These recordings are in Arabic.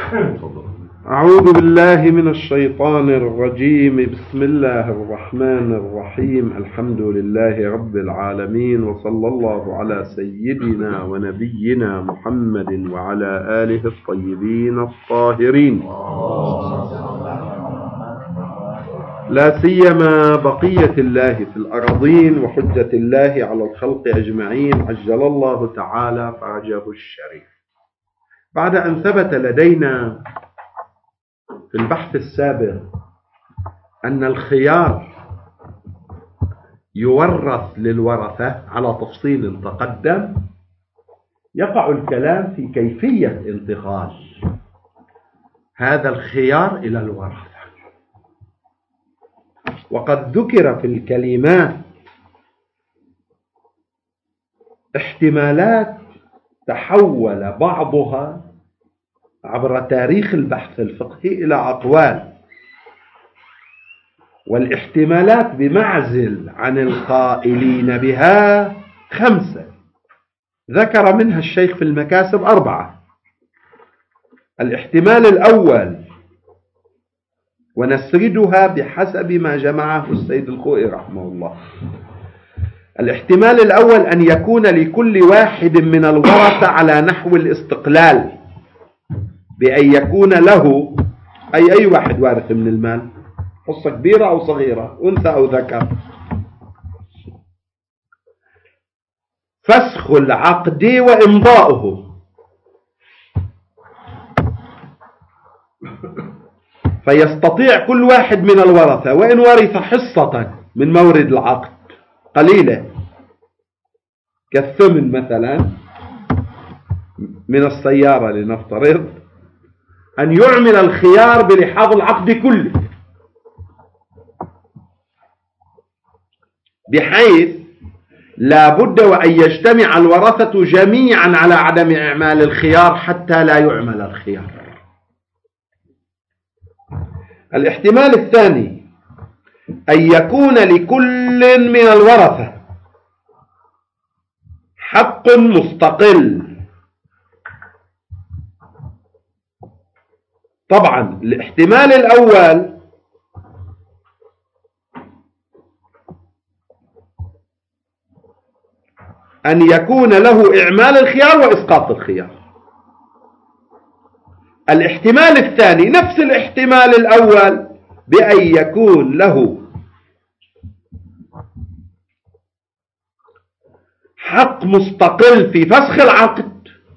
أعوذ بالله من الشيطان الرجيم. بسم الله الرحمن الرحيم. الحمد لله رب العالمين، وصلى الله على سيدنا ونبينا محمد وعلى آله الطيبين الطاهرين، لا سيما بقية الله في الأرضين وحجة الله على الخلق أجمعين، عجل الله تعالى فرجه الشريف. بعد أن ثبت لدينا في البحث السابق أن الخيار يورث للورثة على تفصيل تقدم، يقع الكلام في كيفية انتقال هذا الخيار إلى الورثة. وقد ذكر في الكلمات احتمالات تحول بعضها عبر تاريخ البحث الفقهي إلى أقوال، والاحتمالات بمعزل عن القائلين بها 5، ذكر منها الشيخ في المكاسب 4. الاحتمال الأول، ونسردها بحسب ما جمعه السيد الخوئي رحمه الله. الاحتمال الأول أن يكون لكل واحد من الورثة على نحو الاستقلال، بأن يكون له أي واحد وارث من المال، حصة كبيرة أو صغيرة، أنثى أو ذكر، فسخ العقد وإمضاؤه، فيستطيع كل واحد من الورثة وإن ورث حصة من مورد العقد قليلة كالثمن مثلا من السيارة لنفترض، أن يعمل الخيار بلحاظ العقد كله، بحيث لا بد وأن يجتمع الورثة جميعا على عدم إعمال الخيار حتى لا يعمل الخيار. الاحتمال الثاني أن يكون لكل من الورثة حق مستقل. طبعا الاحتمال الأول أن يكون له إعمال الخيار وإسقاط الخيار. الاحتمال الثاني نفس الاحتمال الأول، بأن يكون له حق مستقل في فسخ العقد،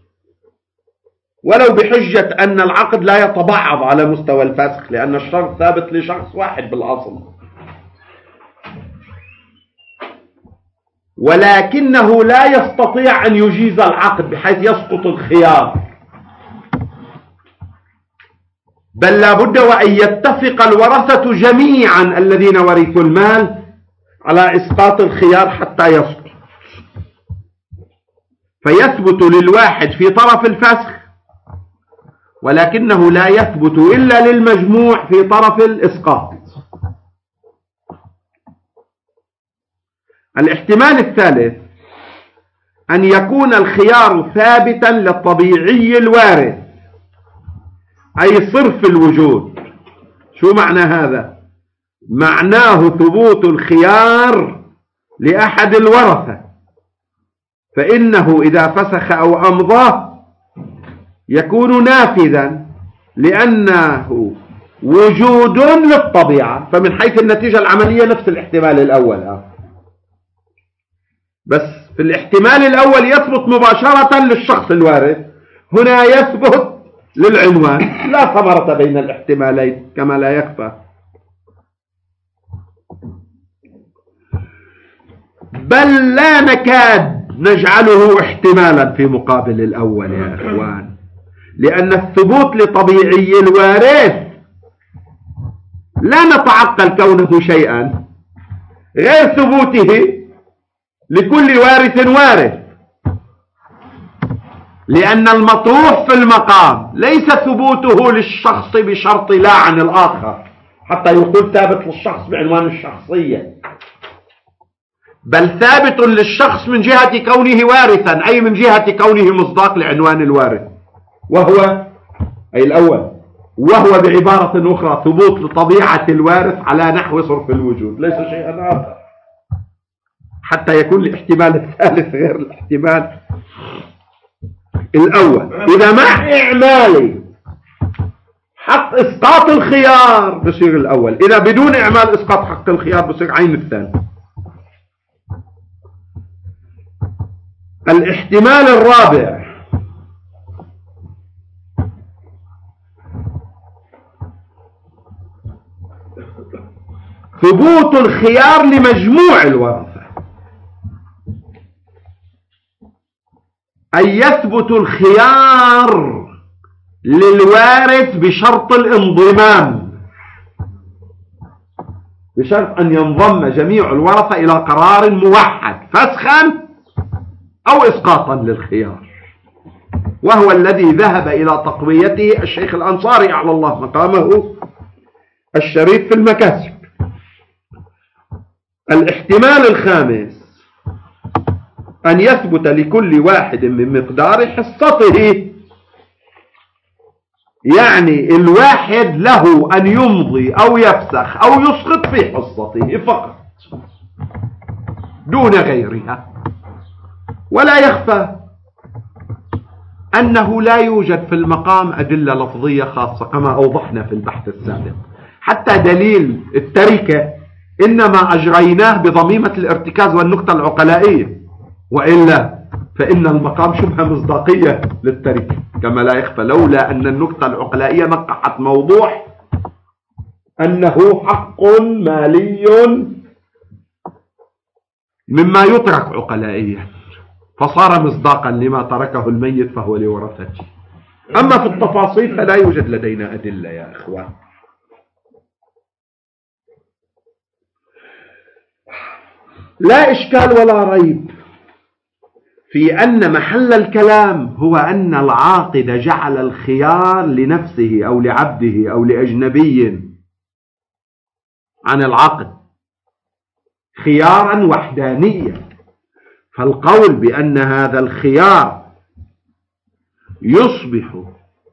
ولو بحجة أن العقد لا يتبعض على مستوى الفسخ، لأن الشرط ثابت لشخص واحد بالأصل، ولكنه لا يستطيع أن يجيز العقد بحيث يسقط الخيار، بل لا بد وأن يتفق الورثة جميعا الذين ورثوا المال على إسقاط الخيار حتى يسقط، فيثبت للواحد في طرف الفسخ، ولكنه لا يثبت إلا للمجموع في طرف الإسقاط. الاحتمال الثالث أن يكون الخيار ثابتا للطبيعي الوارث، أي صرف الوجود. شو معنى هذا؟ معناه ثبوت الخيار لأحد الورثة، فإنه إذا فسخ أو أمضى يكون نافذا، لأنه وجود للطبيعة. فمن حيث النتيجة العملية نفس الاحتمال الأول، بس في الاحتمال الأول يثبت مباشرة للشخص الوارث، هنا يثبت للعنوان. لا ثمرة بين الاحتمالين كما لا يخفى. بل لا نكاد نجعله احتمالا في مقابل الأول يا إخوان، لأن الثبوت لطبيعي الوارث لا نتعقل كونه شيئا غير ثبوته لكل وارث وارث، لأن المطروح في المقام ليس ثبوته للشخص بشرط لا عن الآخر حتى يقول ثابت للشخص بعنوان الشخصية، بل ثابت للشخص من جهة كونه وارثا، أي من جهة كونه مصداق لعنوان الوارث، وهو أي الأول، وهو بعبارة أخرى ثبوت لطبيعة الوارث على نحو صرف الوجود، ليس شيئا آخر، حتى يكون الاحتمال الثالث غير الاحتمال الأول. إذا مع إعمال حق إسقاط الخيار بصير الأول، إذا بدون إعمال إسقاط حق الخيار بصير عين الثاني. الاحتمال الرابع ثبوت الخيار لمجموع الورثة، أن يثبت الخيار للوارث بشرط الانضمام، بشرط أن ينضم جميع الورثة إلى قرار موحد فسخا أو إسقاطا للخيار، وهو الذي ذهب إلى تقويته الشيخ الأنصاري أعلى الله مقامه الشريف في المكاسب. الاحتمال الخامس أن يثبت لكل واحد من مقدار حصته، يعني الواحد له أن يمضي أو يفسخ أو يسقط في حصته فقط دون غيرها. ولا يخفى أنه لا يوجد في المقام أدلة لفظية خاصة كما أوضحنا في البحث السابق، حتى دليل التركة إنما أجريناه بضميمة الارتكاز والنقطة العقلائية، وإلا فإن المقام شبه مصداقية للتركة كما لا يخفى، لولا أن النقطة العقلائية نقحت موضوع أنه حق مالي مما يترك عقلائيا، فصار مصداقا لما تركه الميت فهو لورثته. أما في التفاصيل فلا يوجد لدينا أدلة يا إخوان. لا إشكال ولا ريب في أن محل الكلام هو أن العاقد جعل الخيار لنفسه أو لعبده أو لأجنبي عن العقد خيارا وحدانيا، فالقول بأن هذا الخيار يصبح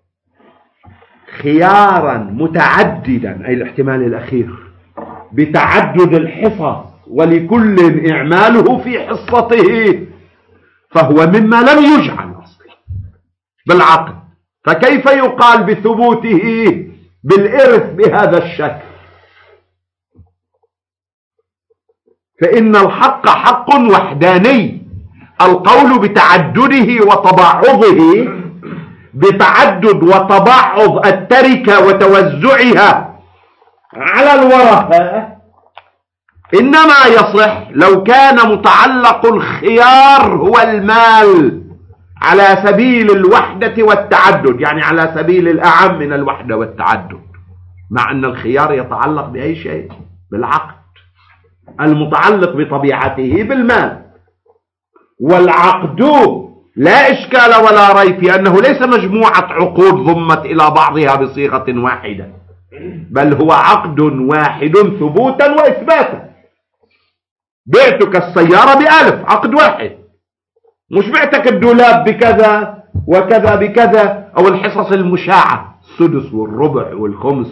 خيارا متعددا، أي الاحتمال الأخير بتعدد الحصص ولكل إعماله في حصته، فهو مما لم يجعل أصلا بالعقد، فكيف يقال بثبوته بالإرث بهذا الشكل؟ فإن الحق حق وحداني، القول بتعدده وتباعضه بتعدد وتباعض التركة وتوزعها على الورثة إنما يصح لو كان متعلق الخيار هو المال على سبيل الوحدة والتعدد، يعني على سبيل الأعم من الوحدة والتعدد، مع أن الخيار يتعلق بأي شيء بالعقد المتعلق بطبيعته بالمال. والعقد لا إشكال ولا ريب في أنه ليس مجموعة عقود ضمت إلى بعضها بصيغة واحدة، بل هو عقد واحد ثبوتا وإثباتا. بعتك السيارة ب1000، عقد واحد، مش بعتك الدولاب بكذا وكذا بكذا، أو الحصص المشاعة السدس والربع والخمس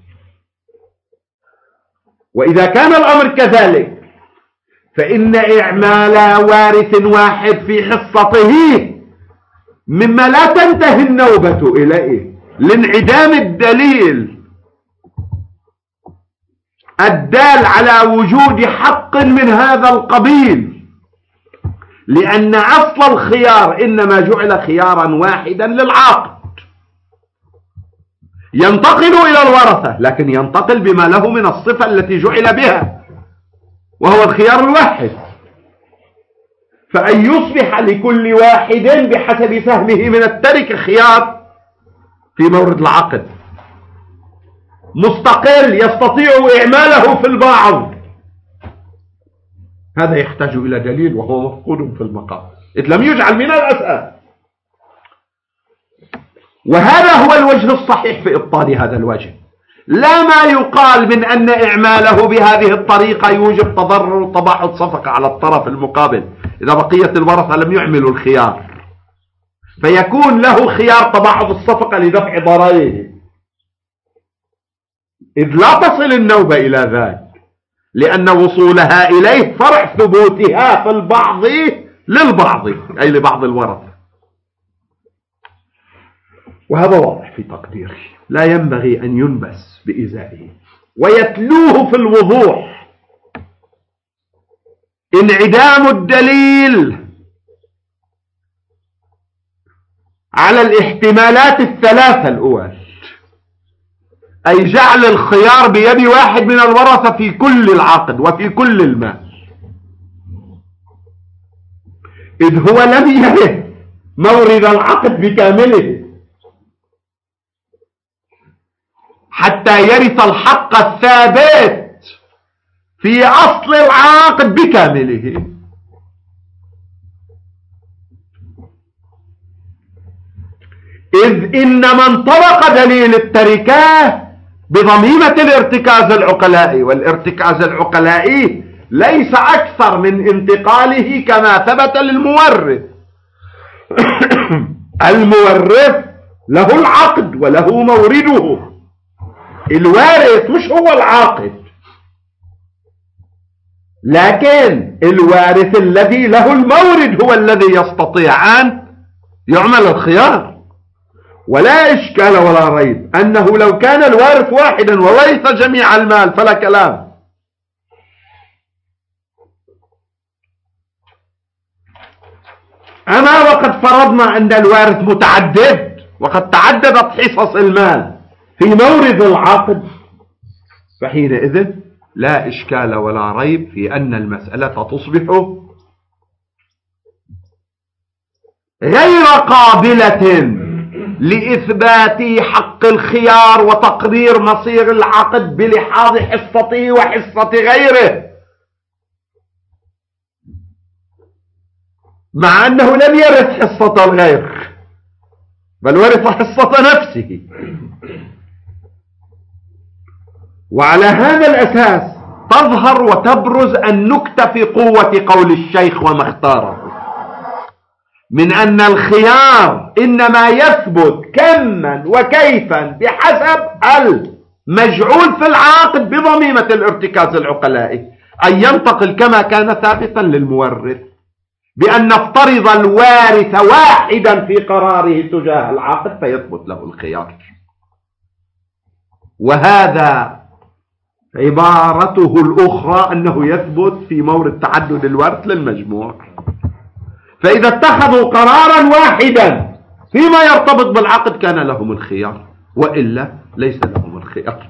وإذا كان الأمر كذلك فإن إعمال وارث واحد في حصته مما لا تنتهي النوبة إليه لانعدام الدليل الدال على وجود حق من هذا القبيل، لأن أصل الخيار إنما جعل خيارا واحدا للعاقد ينتقل إلى الورثة، لكن ينتقل بما له من الصفة التي جعل بها وهو الخيار الواحد، فأن يصبح لكل واحد بحسب فهمه من التركة خيار في مورد العقد مستقل يستطيع إعماله في البعض، هذا يحتاج إلى دليل وهو مفقود في المقام إذ لم يجعل من الأساس. وهذا هو الوجه الصحيح في إبطال هذا الوجه، لا ما يقال من أن إعماله بهذه الطريقة يوجب تضرر وتباعد صفقة على الطرف المقابل إذا بقية الورثة لم يعملوا الخيار، فيكون له خيار تباعد الصفقة لدفع ضرائبه، إذ لا تصل النوبة إلى ذاك، لأن وصولها إليه فرع ثبوتها في البعض للبعض، أي لبعض الورثة. وهذا واضح في تقديري، لا ينبغي أن ينبس بإزائه، ويتلوه في الوضوح انعدام الدليل على الاحتمالات الثلاثة الأول، أي جعل الخيار بيد واحد من الورثة في كل العقد وفي كل المال، إذ هو لم يرث مورد العقد بكامله حتى يرث الحق الثابت في أصل العقد بكامله. إذ إنما انطبق دليل التركة بضميمة الارتكاز العقلائي، والارتكاز العقلائي ليس أكثر من انتقاله كما ثبت للمورث. المورث له العقد وله مورده، الوارث مش هو العاقد، لكن الوارث الذي له المورد هو الذي يستطيع أن يعمل الخيار. ولا إشكال ولا ريب أنه لو كان الوارث واحدا وورث جميع المال فلا كلام، أما وقد فرضنا أن الوارث متعدد وقد تعددت حصص المال في مورد العقد، فحينئذ لا إشكال ولا ريب في أن المسألة تصبح غير قابلة لإثبات حق الخيار وتقرير مصير العقد بلحاظ حصته وحصة غيره، مع أنه لم يرث حصة الغير بل ورث حصة نفسه. وعلى هذا الأساس تظهر وتبرز النكتة في قوة قول الشيخ وما اختاره من أن الخيار إنما يثبت كما وكيفا بحسب المجعول في العاقد بضميمة الارتكاز العقلائي، أن ينتقل كما كان ثابتا للمورث، بأن نفترض الوارث واحدا في قراره تجاه العاقد فيثبت له الخيار. وهذا عبارته الأخرى أنه يثبت في مورد تعدد الورث للمجموع. فإذا اتخذوا قرارا واحدا فيما يرتبط بالعقد كان لهم الخيار، وإلا ليس لهم الخيار.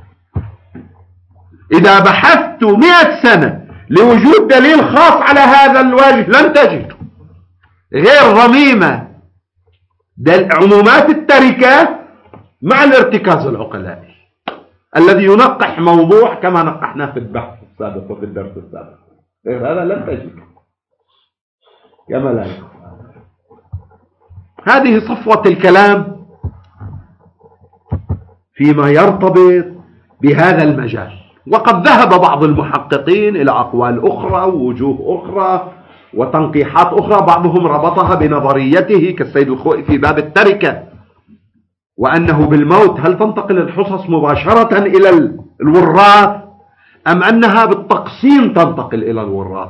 إذا بحثت 100 سنة لوجود دليل خاص على هذا الوجه لن تجد غير ضميمة عمومات التركة مع الارتكاز العقلائي الذي ينقح موضوع كما نقحناه في البحث السابق وفي الدرس السابق. غير هذا لن تجد كما لا يخفى. هذه صفوة الكلام فيما يرتبط بهذا المجال. وقد ذهب بعض المحققين إلى أقوال أخرى ووجوه أخرى وتنقيحات أخرى، بعضهم ربطها بنظريته كالسيد الخوئي في باب التركة، وأنه بالموت هل تنتقل الحصص مباشرة إلى الوراث أم أنها بالتقسيم تنتقل إلى الوراث؟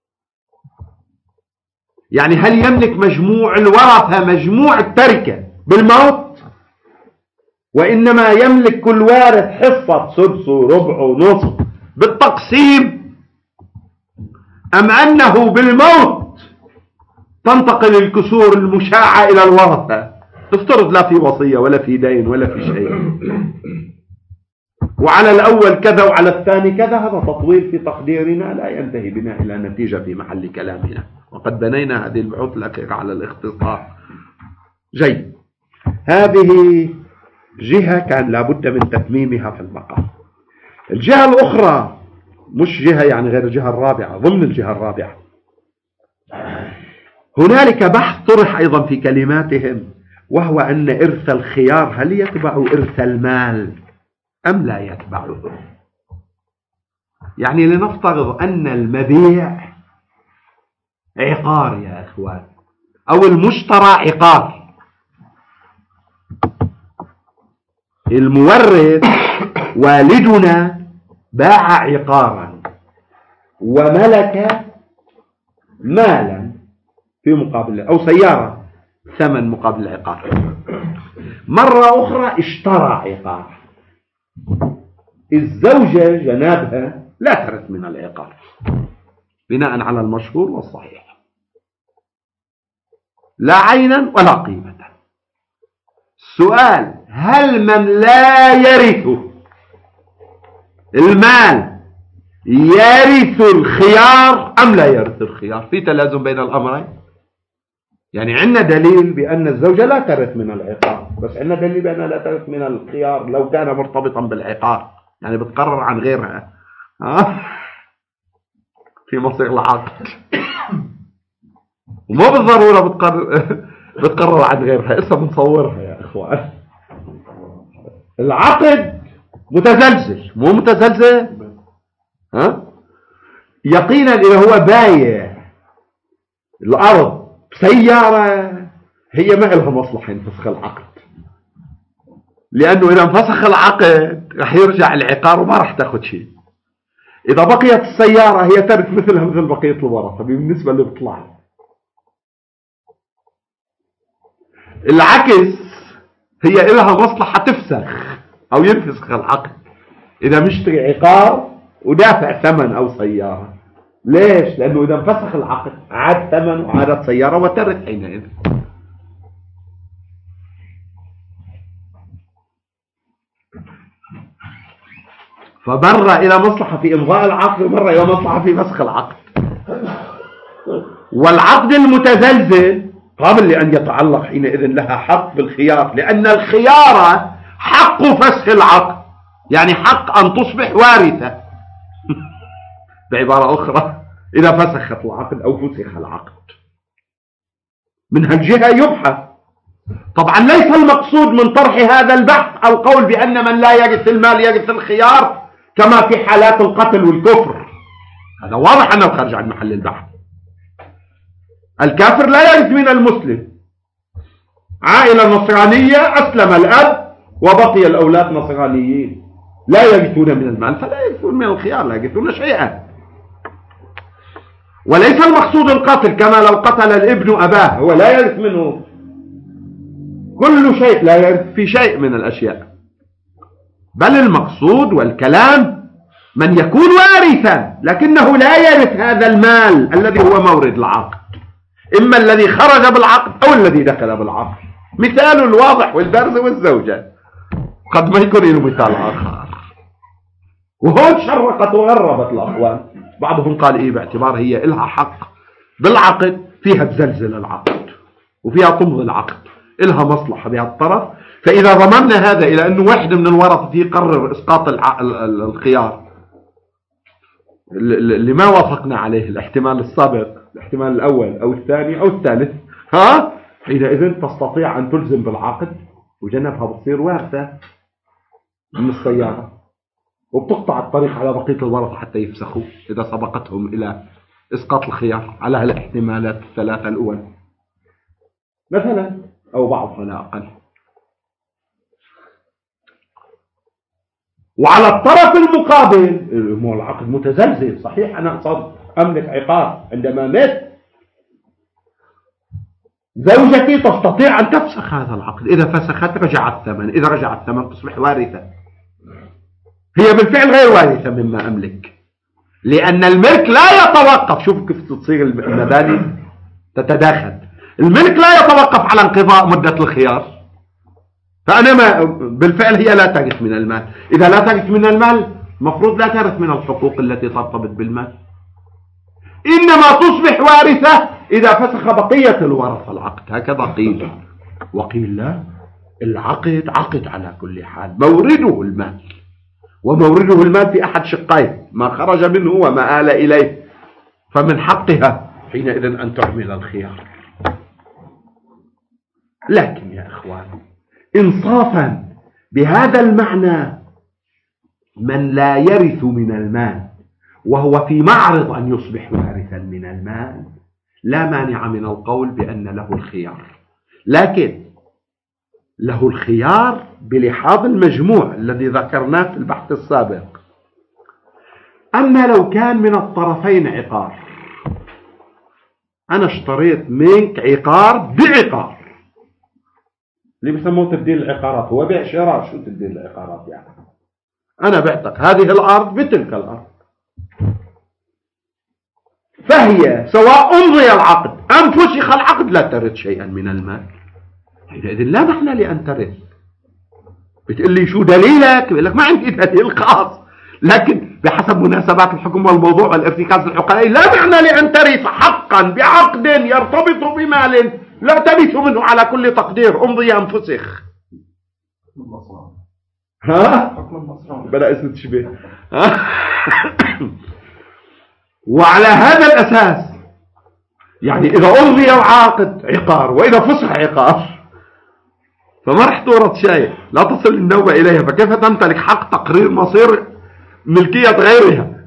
يعني هل يملك مجموع الورثة مجموع التركة بالموت، وإنما يملك كل وارث حصة سدس وربع ونصف بالتقسيم، أم أنه بالموت تنتقل الكسور المشاعة إلى الورثة؟ تفترض لا في وصية ولا في دين ولا في شيء، وعلى الأول كذا وعلى الثاني كذا. هذا تطويل في تقديرنا لا ينتهي بنا إلى نتيجة في محل كلامنا، وقد بنينا هذه البحوث الأخيرة على الاختصار. جيد، هذه جهة كان لابد من تتميمها في المقام. الجهة الأخرى مش جهة يعني غير الجهة الرابعة، ضمن الجهة الرابعة هنالك بحث طرح أيضا في كلماتهم، وهو أن إرث الخيار هل يتبع إرث المال أم لا يتبعه؟ يعني لنفترض أن المبيع عقار يا إخوان، أو المشترى عقار. المورث والدنا باع عقارا وملك مالا في مقابل، أو سيارة ثمن مقابل العقار. مرة أخرى اشترى عقار. الزوجة جنابها لا ترث من العقار بناء على المشهور والصحيح، لا عينا ولا قيمة. السؤال: هل من لا يرث المال يرث الخيار أم لا يرث الخيار؟ في تلازم بين الأمرين. يعني عندنا دليل بأن الزوجة لا ترث من العقار، بس عندنا دليل بأنها لا ترث من الخيار لو كان مرتبطا بالعقار، يعني بتقرر عن غيرها في مصير العقد، ومو بالضرورة بتقرر عن غيرها. إسا بنصورها يا إخوان. العقد متزلزل، مو متزلزل يقينا إذا هو بايع الأرض بسيارة، هي ما لها مصلحة ينفسخ العقد، لأنه إذا انفسخ العقد رح يرجع العقار وما رح تاخد شيء. إذا بقيت السيارة هي ترث مثلها مثل بقية الورثة بالنسبة اللي بيطلع. العكس، هي لها مصلحة تفسخ أو ينفسخ العقد إذا مشتري عقار ودافع ثمن أو سيارة. ليش؟ لأنه إذا انفسخ العقد عاد ثمن وعادت سيارة وترث حينئذ. فمرة إلى مصلحة في إمضاء العقد ومرة إلى مصلحة في فسخ العقد. والعقد المتزلزل قابل لأن يتعلق حينئذ لها حق بالخيار، لأن الخيار حق فسخ العقد، يعني حق أن تصبح وارثة بعبارة أخرى إذا فسخت العقد أو فسخ العقد. من هالجهة يبحث. طبعا ليس المقصود من طرح هذا البحث القول بأن من لا يرث المال يرث الخيار كما في حالات القتل والكفر، هذا واضح أنه خارج عن محل البحث. الكافر لا يرث من المسلم. عائلة نصرانية أسلم الأب وبقي الأولاد نصرانيين، لا يرثون من المال فلا يرثون من الخيار، لا يرثون شيئا. وليس المقصود القتل كما لو قتل الابن أباه، هو لا يرث منه كل شيء، لا يرث في شيء من الأشياء. بل المقصود والكلام من يكون وارثا لكنه لا يرث هذا المال الذي هو مورد العقد، إما الذي خرج بالعقد أو الذي دخل بالعقد. مثال الواضح والبارز والزوجة، قد ما يكون له مثال آخر. وهون شرقت وغربت الأخوان. بعضهم قال إيه باعتبار هي إلها حق بالعقد، فيها تزلزل العقد وفيها تمضي العقد، إلها مصلحة بهذا الطرف. فإذا ضممنا هذا إلى أنه واحد من الورثة يقرر إسقاط الخيار اللي ما وافقنا عليه، الاحتمال السابق، الاحتمال الأول أو الثاني أو الثالث، حينئذ تستطيع أن تلزم بالعقد وجنبها بتصير وارثة من السيارة، وبتقطع الطريق على بقية الورثة حتى يفسخوا إذا سبقتهم إلى إسقاط الخيار على الاحتمالات الثلاثة الأول مثلا، أو بعضها لا أقل. وعلى الطرف المقابل العقد متزلزل. صحيح أنا أملك عقار، عندما مات زوجتي تستطيع أن تفسخ هذا العقد، إذا فسخت رجع الثمن، إذا رجع الثمن تصبح وارثة. هي بالفعل غير وارثة مما أملك، لأن الملك لا يتوقف. شوف كيف تصير المباني تتداخل. الملك لا يتوقف على انقضاء مدة الخيار، فأنا ما بالفعل هي لا ترث من المال. إذا لا ترث من المال مفروض لا ترث من الحقوق التي ترتبط بالمال، إنما تصبح وارثة إذا فسخ بقية الورثة العقد. هكذا قيل. وقيل لا، العقد عقد على كل حال، مورده المال، ومورده المال في أحد شقين، ما خرج منه وما آل إليه، فمن حقها حينئذ أن تعمل الخيار. لكن يا إخوان إنصافا بهذا المعنى، من لا يرث من المال وهو في معرض أن يصبح وارثا من المال لا مانع من القول بأن له الخيار، لكن له الخيار بلحاظ المجموع الذي ذكرناه في البحث السابق. أما لو كان من الطرفين عقار، أنا اشتريت منك عقار بعقار، اللي بيسموه تبديل العقارات، هو بيع شراء. شو تبديل العقارات يعني؟ أنا بعتك هذه الأرض بتلك الأرض، فهي سواء أمضي العقد أم فسخ العقد لا ترث شيئا من المال. حينئذ لا معنى لأن ترث. بتقول لي شو دليلك؟ بقول لك ما عندي دليل خاص، لكن بحسب مناسبات الحكم والموضوع والارتكاز العقلائي لا معنى لأن ترث حقا بعقد يرتبط بمال لا ترث منه على كل تقدير أمضي أم فسخ. ها؟ بلا اسم تشبه. وعلى هذا الأساس يعني إذا أمضي العقد عقار وإذا فسخ عقار فما رح تورث شيء، لا تصل النوبة إليها، فكيف تمتلك حق تقرير مصير ملكية غيرها؟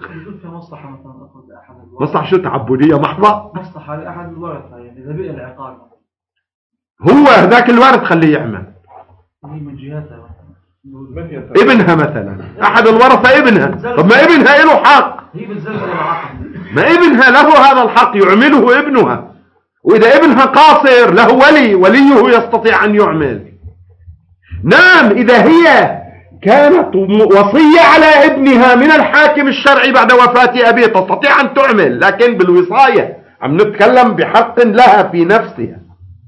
مصلحة شو تعبدية محضة؟ مصلحة لأحد الورثة، يعني إذا بقي العقار هو ذاك الوارث خليه يعمل. هي من جهتها ابنها مثلا، أحد الورثة ابنها، طب ما ابنها له حق، هي بتزلزل العقد، ما ابنها له هذا الحق يعمله ابنها، وإذا ابنها قاصر له وليه يستطيع أن يعمل. نعم إذا هي كانت وصية على ابنها من الحاكم الشرعي بعد وفاة أبيه تستطيع أن تعمل، لكن بالوصاية عم نتكلم بحق لها في نفسها.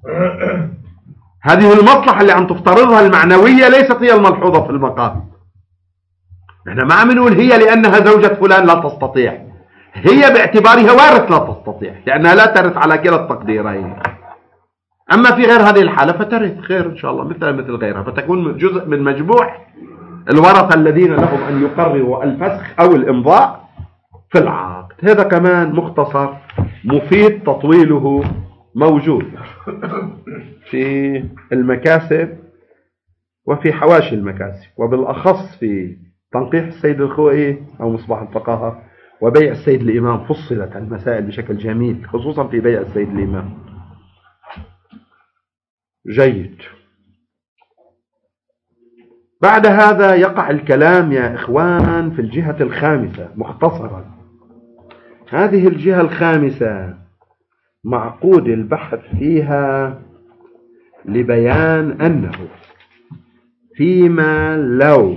هذه المصلحة اللي عم تفترضها المعنوية ليست هي الملحوظة في المقام. نحن ما عم نقول هي لأنها زوجة فلان لا تستطيع، هي باعتبارها وارث لا تستطيع لأنها لا ترث على كلا التقديرين. أما في غير هذه الحالة فترث خير إن شاء الله مثل غيرها، فتكون جزء من مجموع الورثة الذين لهم أن يقرروا الفسخ أو الإمضاء في العقد. هذا كمان مختصر مفيد تطويله موجود في المكاسب وفي حواشي المكاسب، وبالأخص في تنقيح السيد الخوئي أو مصباح الفقاهة وبيع السيد الإمام. فصلت المسائل بشكل جميل خصوصا في بيع السيد الإمام. جيد. بعد هذا يقع الكلام يا إخوان في الجهة الخامسة مختصرا. هذه الجهة الخامسة معقود البحث فيها لبيان أنه فيما لو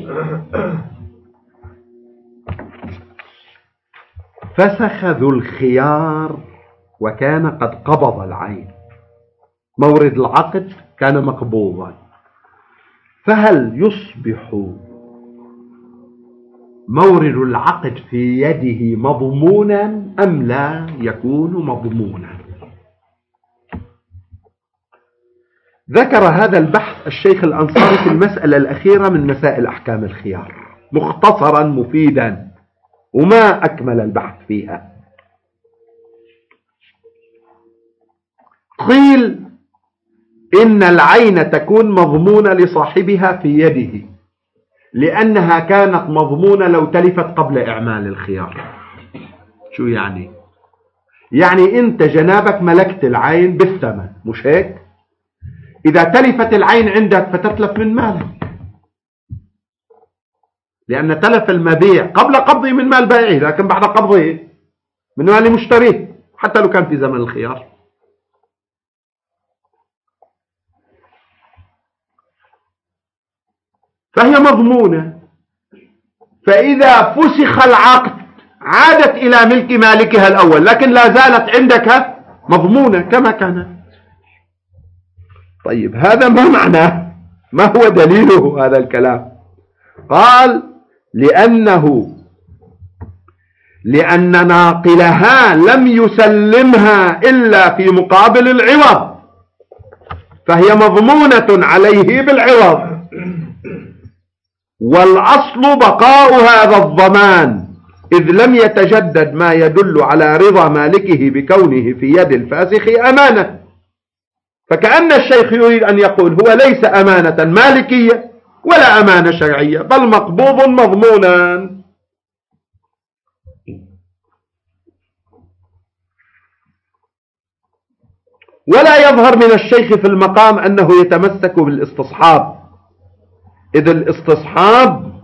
فسخ ذو الخيار وكان قد قبض العين، مورد العقد كان مقبوضا، فهل يصبح مورد العقد في يده مضمونا أم لا يكون مضمونا؟ ذكر هذا البحث الشيخ الأنصاري في المسألة الأخيرة من مسائل أحكام الخيار مختصرا مفيدا، وما أكمل البحث فيها. قيل إن العين تكون مضمونة لصاحبها في يده لأنها كانت مضمونة لو تلفت قبل إعمال الخيار. شو يعني؟ يعني أنت جنابك ملكت العين بالثمن، مش هيك؟ إذا تلفت العين عندك فتتلف من مالك، لأن تلف المبيع قبل قبضه من مال بائعه، لكن بعد قبضه من مال مشتريه حتى لو كان في زمن الخيار. فهي مضمونة، فإذا فسخ العقد عادت إلى ملك مالكها الأول، لكن لا زالت عندك مضمونة كما كانت. طيب هذا ما معناه؟ ما هو دليله هذا الكلام؟ قال لأن ناقلها لم يسلمها إلا في مقابل العوض، فهي مضمونة عليه بالعوض، والأصل بقاء هذا الضمان إذ لم يتجدد ما يدل على رضا مالكه بكونه في يد الفاسخ أمانة. فكأن الشيخ يريد أن يقول هو ليس أمانة مالكية ولا أمانة شرعية، بل مقبوض مضمونا. ولا يظهر من الشيخ في المقام أنه يتمسك بالاستصحاب، إذ الاستصحاب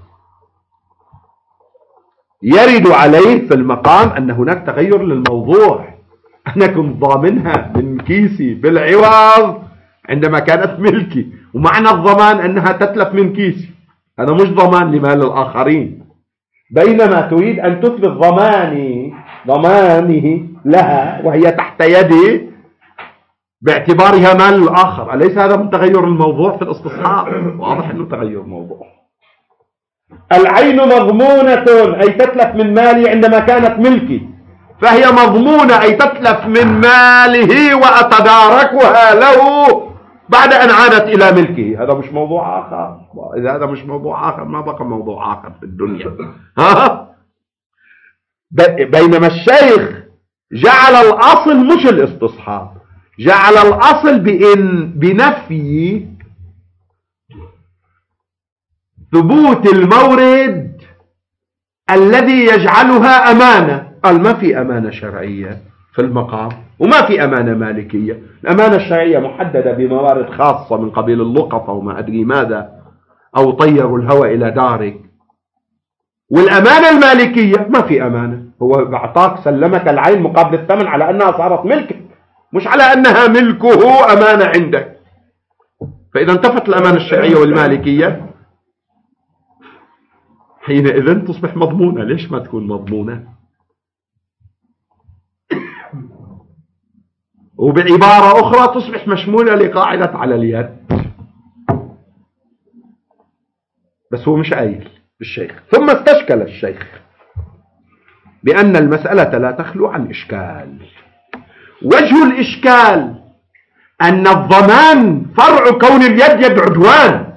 يرد عليه في المقام أن هناك تغير للموضوع. أنا كنت ضامنها من كيسي بالعوض عندما كانت ملكي، ومعنى الضمان أنها تتلف من كيسي، أنا مش ضمان لمال الآخرين، بينما تريد أن تثبت ضمانه لها وهي تحت يدي باعتبارها مال الآخر. أليس هذا من تغير الموضوع في الاستصحاب؟ واضح أنه تغير الموضوع. العين مضمونة أي تتلف من مالي عندما كانت ملكي، فهي مضمونة أي تتلف من ماله وأتداركها له بعد أن عادت إلى ملكه. هذا مش موضوع آخر. إذا هذا مش موضوع آخر ما بقى موضوع آخر في الدنيا. بينما الشيخ جعل الأصل مش الاستصحاب، جعل الأصل بنفي ثبوت المورد الذي يجعلها أمانة. قال ما في أمانة شرعية في المقام وما في أمانة مالكية. الأمانة الشرعية محددة بموارد خاصة من قبيل اللقطة وما أدري ماذا، أو طيروا الهوى إلى دارك. والأمانة المالكية ما في أمانة، هو بعطاك سلمك العين مقابل الثمن على أنها صارت ملكك، مش على أنها ملكه أمانة عندك. فإذا انتفت الأمانة الشرعية والمالكية حينئذ تصبح مضمونة. ليش ما تكون مضمونة؟ وبعبارة أخرى تصبح مشمولة لقاعدة على اليد. بس هو مش قايل الشيخ. ثم استشكل الشيخ بأن المسألة لا تخلو عن إشكال. وجه الإشكال أن الضمان فرع كون اليد يد عدوان،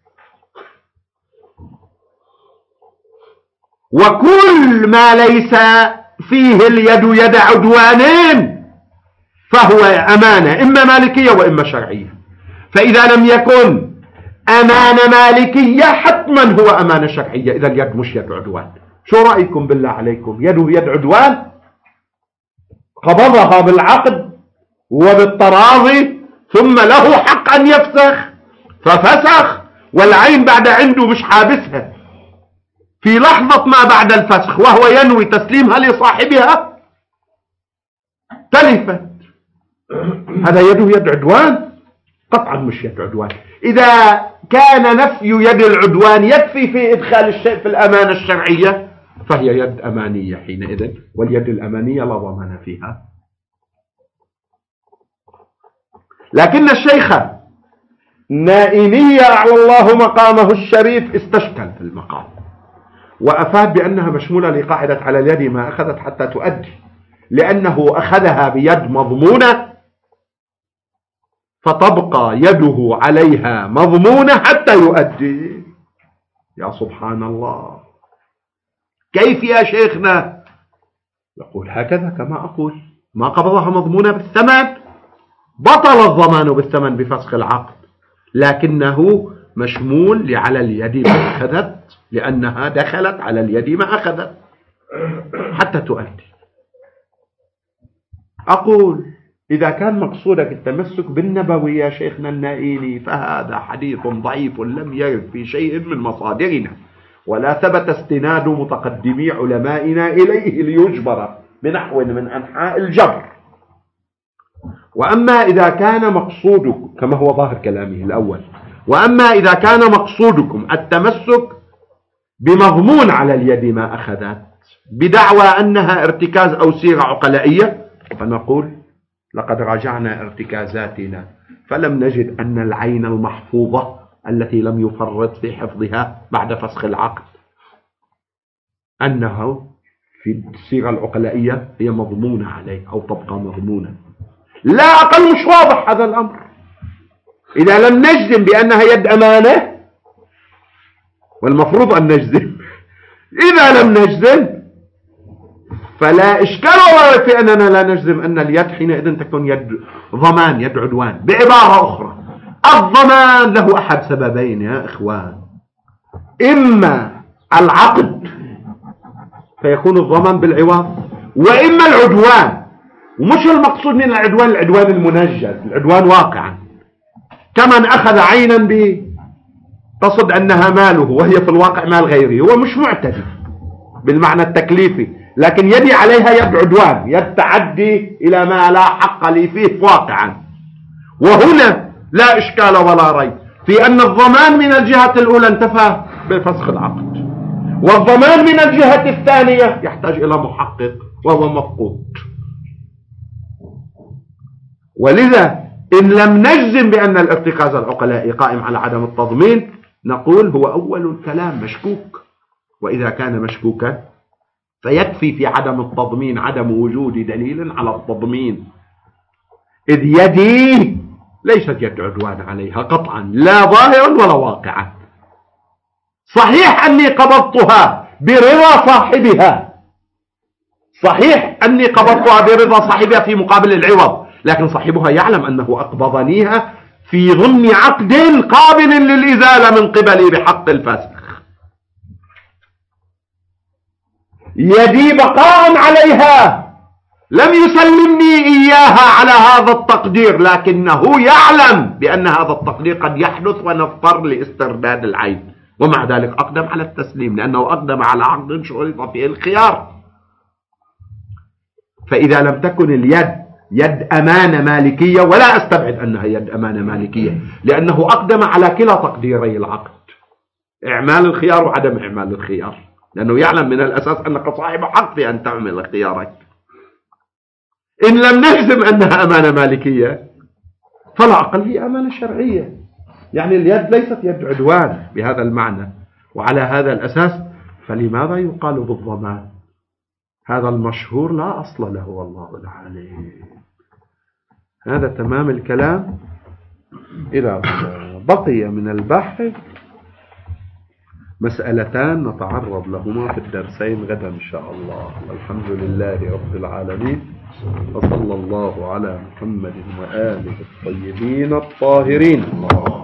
وكل ما ليس فيه اليد يد عدوانين فهو أمانة إما مالكية وإما شرعية. فإذا لم يكن أمانة مالكية حتما هو أمانة شرعية. إذا اليد مش يد عدوان. شو رأيكم بالله عليكم؟ يده يد عدوان، قبضها بالعقد وبالتراضي، ثم له حق أن يفسخ ففسخ، والعين بعد عنده مش حابسها في لحظة ما بعد الفسخ وهو ينوي تسليمها لصاحبها تلفت. هذا يده يد عدوان؟ قطعا مش يد عدوان. إذا كان نفي يد العدوان يكفي في إدخال الشيء في الأمانة الشرعية فهي يد أمانية حينئذ، واليد الأمانية لا ضمان فيها. لكن الشيخ نائمية أعلى الله مقامه الشريف استشكل في المقام وأفاد بأنها مشمولة لقاعدة على اليد ما أخذت حتى تؤدي، لأنه أخذها بيد مضمونة فتبقى يده عليها مضمونة حتى يؤدي. يا سبحان الله، كيف يا شيخنا؟ يقول هكذا كما أقول، ما قبضها مضمونة بالثمن بطل الضمان بالثمن بفسخ العقد، لكنه مشمول على اليد ما أخذت لأنها دخلت على اليد ما أخذت حتى تؤدي. أقول إذا كان مقصودك التمسك بالنبوي يا شيخنا النائيني فهذا حديث ضعيف لم يرد في شيء من مصادرنا، ولا ثبت استناد متقدمي علمائنا إليه ليجبر بنحو من أنحاء الجبر. وأما إذا كان مقصودك كما هو ظاهر كلامه الأول، وأما إذا كان مقصودكم التمسك بمضمون على اليد ما أخذت بدعوى أنها ارتكاز أو صيغة عقلائية، فنقول لقد راجعنا ارتكازاتنا فلم نجد أن العين المحفوظة التي لم يفرط في حفظها بعد فسخ العقد أنه في الصيغة العقلائية هي مضمونة عليه أو تبقى مضمونة. لا أقل مش واضح هذا الأمر. إذا لم نجزم بأنها يد أمانة، والمفروض أن نجزم، إذا لم نجزم فلا إشكال ولا في أننا لا نجزم أن اليد حينئذ تكون يد ضمان يد عدوان. بعبارة أخرى الضمان له أحد سببين يا إخوان، إما العقد فيكون الضمان بالعوض، وإما العدوان ومش المقصود من العدوان العدوان المنجز، العدوان واقعا كمن أخذ عينا تصد أنها ماله وهي في الواقع مال غيره، هو مش معتدي بالمعنى التكليفي، لكن يدي عليها يد عدوان، يد تعدي إلى ما لا حق لي فيه واقعا. وهنا لا إشكال ولا ريب في أن الضمان من الجهة الأولى انتفى بفسخ العقد، والضمان من الجهة الثانية يحتاج إلى محقق وهو مفقود. ولذا إن لم نجزم بأن الارتكاز العقلائي قائم على عدم التضمين نقول هو أول الكلام مشكوك، وإذا كان مشكوكا فيكفي في عدم التضمين عدم وجود دليل على التضمين، إذ يدي ليست يد عدوان عليها قطعا، لا ظاهرا ولا واقعا. صحيح أني قبضتها برضا صاحبها، صحيح أني قبضتها برضا صاحبها في مقابل العوض، لكن صاحبها يعلم أنه أقبضنيها في ضمن عقد قابل للإزالة من قبلي بحق الفسخ. يدي بقاء عليها، لم يسلمني إياها على هذا التقدير، لكنه يعلم بأن هذا التقدير قد يحدث ونضطر لاسترداد العين، ومع ذلك أقدم على التسليم لأنه أقدم على عقد شرط فيه الخيار. فإذا لم تكن اليد يد أمانة مالكية، ولا أستبعد أنها يد أمانة مالكية لأنه أقدم على كلا تقديري العقد، إعمال الخيار وعدم إعمال الخيار، لأنه يعلم من الأساس أنك صاحب حق في أن تعمل خيارك. إن لم نجزم أنها أمانة مالكية فلا أقل هي أمانة شرعية، يعني اليد ليست يد عدوان بهذا المعنى. وعلى هذا الأساس فلماذا يقال بالضمان؟ هذا المشهور لا أصل له والله العالم. هذا تمام الكلام. إذا بقي من البحث مسألتان نتعرض لهما في الدرسين غدا إن شاء الله. الحمد لله رب العالمين، وصلى الله على محمد وآله الطيبين الطاهرين.